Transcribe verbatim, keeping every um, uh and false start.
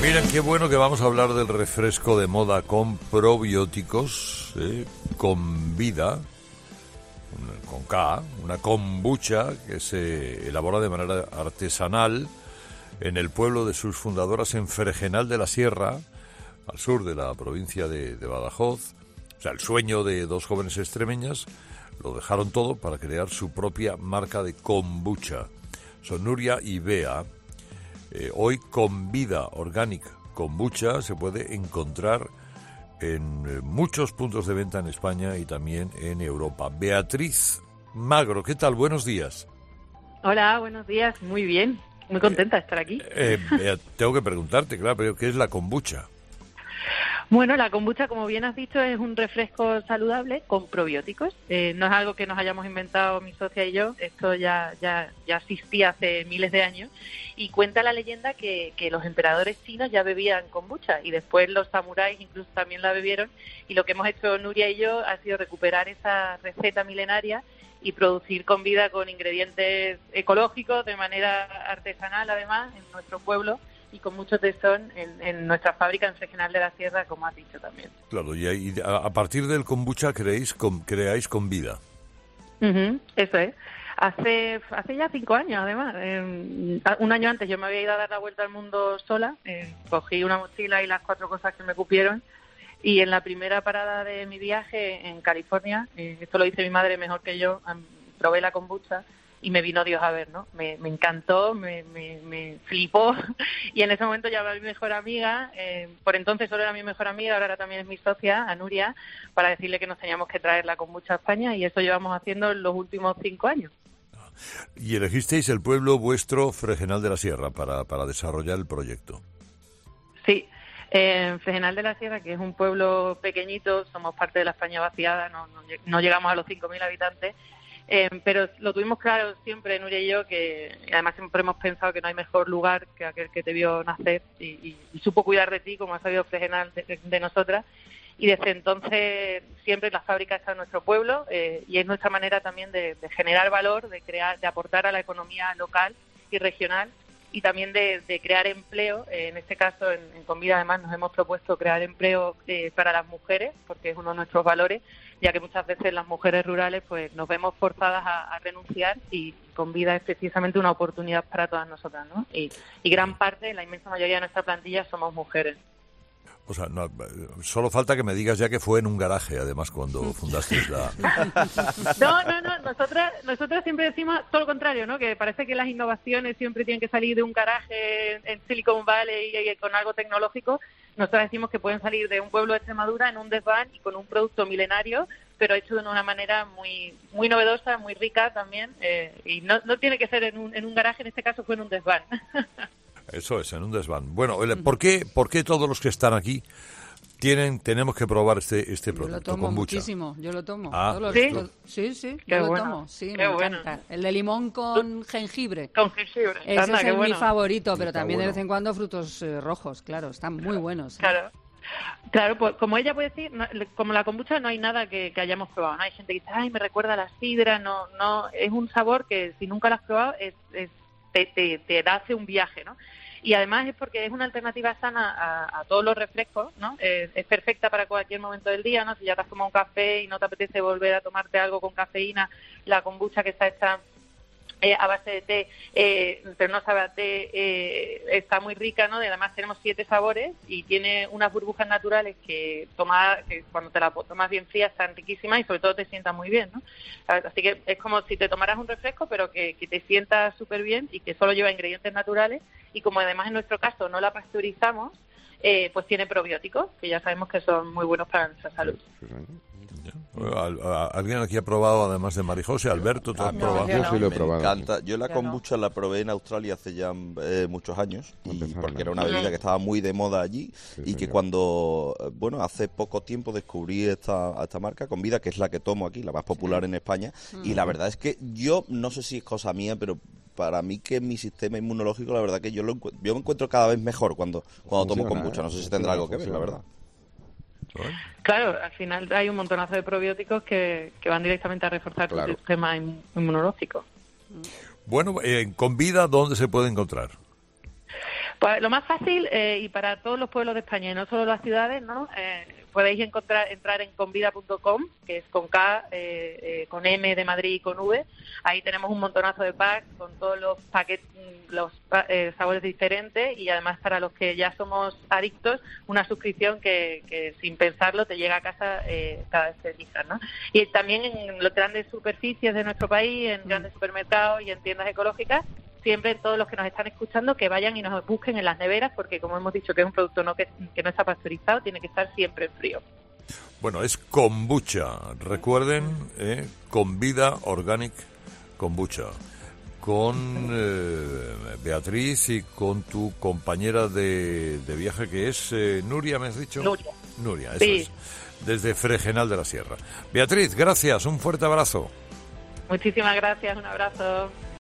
Miren, qué bueno que vamos a hablar del refresco de moda con probióticos, ¿eh? Con vida, con K, una kombucha que se elabora de manera artesanal en el pueblo de sus fundadoras en Fregenal de la Sierra, al sur de la provincia de, de Badajoz. O sea, el sueño de dos jóvenes extremeñas, lo dejaron todo para crear su propia marca de kombucha. Son Nuria y Bea. Eh, hoy con Vida Organic Kombucha se puede encontrar en eh, muchos puntos de venta en España y también en Europa. Beatriz Magro, ¿qué tal? Buenos días. Hola, buenos días. Muy bien. Muy contenta de estar aquí. Eh, eh, tengo que preguntarte, claro, pero ¿qué es la kombucha? Bueno, la kombucha, como bien has dicho, es un refresco saludable con probióticos. Eh, no es algo que nos hayamos inventado mi socia y yo. Esto ya ya ya existía hace miles de años. Y cuenta la leyenda que, que los emperadores chinos ya bebían kombucha y después los samuráis incluso también la bebieron. Y lo que hemos hecho Nuria y yo ha sido recuperar esa receta milenaria y producir con vida con ingredientes ecológicos de manera artesanal, además, en nuestro pueblo, y con mucho tesón en, en nuestra fábrica en Fregenal de la Sierra, como has dicho también. Claro, y, y a, a partir del kombucha creéis con, creáis con vida. Uh-huh, eso es. Hace hace ya cinco años, además. Eh, un año antes yo me había ido a dar la vuelta al mundo sola. Eh, cogí una mochila y las cuatro cosas que me cupieron. Y en la primera parada de mi viaje en California, eh, esto lo dice mi madre mejor que yo, um, probé la kombucha. Y me vino Dios a ver, ¿no? Me, me encantó, me, me, me flipó. Y en ese momento llamé a mi mejor amiga, eh, por entonces solo era mi mejor amiga, ahora también es mi socia, a Nuria, para decirle que nos teníamos que traer la kombucha a España, y eso llevamos haciendo en los últimos cinco años. Y elegisteis el pueblo vuestro, Fregenal de la Sierra, para, para desarrollar el proyecto. Sí. En Fregenal de la Sierra, que es un pueblo pequeñito, somos parte de la España vaciada, no, no, no llegamos a los cinco mil habitantes, Eh, pero lo tuvimos claro siempre, Nuria y yo, que además siempre hemos pensado que no hay mejor lugar que aquel que te vio nacer y, y, y supo cuidar de ti, como ha sabido Fregenal de, de nosotras. Y desde entonces siempre la fábrica está en nuestro pueblo eh, y es nuestra manera también de, de generar valor, de crear, de aportar a la economía local y regional, y también de, de crear empleo. Eh, en este caso, en, en Convida, además, nos hemos propuesto crear empleo eh, para las mujeres, porque es uno de nuestros valores, ya que muchas veces las mujeres rurales pues nos vemos forzadas a, a renunciar, y Convida es precisamente una oportunidad para todas nosotras, ¿no? Y, y gran parte, la inmensa mayoría de nuestra plantilla somos mujeres. O sea, no, solo falta que me digas ya que fue en un garaje, además, cuando fundasteis la... No, no, no, nosotras, nosotras siempre decimos todo lo contrario, ¿no? Que parece que las innovaciones siempre tienen que salir de un garaje en Silicon Valley y, y con algo tecnológico. Nosotras decimos que pueden salir de un pueblo de Extremadura en un desván y con un producto milenario, pero hecho de una manera muy muy novedosa, muy rica también, eh, y no, no tiene que ser en un, en un garaje, en este caso fue en un desván. Eso es, en un desván. Bueno, ¿por qué, por qué todos los que están aquí tienen tenemos que probar este este producto? Yo lo tomo kombucha? muchísimo, yo lo tomo. Ah, Todos los, ¿sí? los- sí, sí, Qué yo lo bueno, tomo, sí, qué me bueno. encanta. El de limón con jengibre. Con jengibre. Ese Anda, es qué el bueno. mi favorito, pero Está también de bueno. vez en cuando frutos eh, rojos, claro, están muy buenos. ¿eh? Claro. Claro, pues como ella puede decir, no, como la kombucha no hay nada que, que hayamos probado, ¿no? Hay gente que dice, ay, me recuerda a la sidra, no, no, es un sabor que si nunca lo has probado es, es, te, te, te hace un viaje, ¿no? Y además es porque es una alternativa sana a, a todos los refrescos, ¿no? Es, es perfecta para cualquier momento del día, ¿no? Si ya te has tomado un café y no te apetece volver a tomarte algo con cafeína, la kombucha, que está hecha Eh, a base de té, eh, pero no sabe a té, eh, está muy rica, ¿no? Y además tenemos siete sabores y tiene unas burbujas naturales que, toma, que cuando te la tomas bien fría están riquísimas y sobre todo te sientan muy bien, ¿no? Así que es como si te tomaras un refresco, pero que, que te sienta súper bien y que solo lleva ingredientes naturales, y como además en nuestro caso no la pasteurizamos, eh, pues tiene probióticos, que ya sabemos que son muy buenos para nuestra salud. ¿Al- a- ¿Alguien aquí ha probado, además de Marijose? Alberto, ¿tú has Ah, probado? yo sí lo he Me probado. encanta. Yo la Yo kombucha la probé en Australia hace ya eh, muchos años, y Empezaron porque era ahí. una bebida que estaba muy de moda allí, Sí, y que señor. cuando, eh, bueno, hace poco tiempo descubrí esta, esta marca, Convida, que es la que tomo aquí, la más popular en España, y la verdad es que yo, no sé si es cosa mía, pero para mí que mi sistema inmunológico, la verdad que yo lo encu- yo me encuentro cada vez mejor cuando, cuando tomo Funciona, kombucha. ¿eh? No sé si Funciona, tendrá algo que ver, la funciona. verdad. Claro, al final hay un montonazo de probióticos que, que van directamente a reforzar Claro. tu sistema inmu- inmunológico. Bueno, eh, con vida, ¿dónde se puede encontrar? Pues lo más fácil, eh, y para todos los pueblos de España, y no solo las ciudades, ¿no? Eh, podéis encontrar entrar en convida punto com, que es con K, eh, eh, con M de Madrid y con V. Ahí tenemos un montonazo de packs con todos los paquetes, los eh, sabores diferentes, y además para los que ya somos adictos, una suscripción que, que sin pensarlo te llega a casa eh, cada vez que elijas, ¿no? Y también en las grandes superficies de nuestro país, en grandes supermercados y en tiendas ecológicas, siempre todos los que nos están escuchando que vayan y nos busquen en las neveras, porque como hemos dicho que es un producto no que, que no está pasteurizado, tiene que estar siempre en frío. Bueno, es kombucha, recuerden, eh, Convida Organic Kombucha, con eh, Beatriz y con tu compañera de, de viaje que es eh, Nuria, ¿me has dicho? Nuria. Nuria, eso sí. es, desde Fregenal de la Sierra. Beatriz, gracias, un fuerte abrazo. Muchísimas gracias, un abrazo.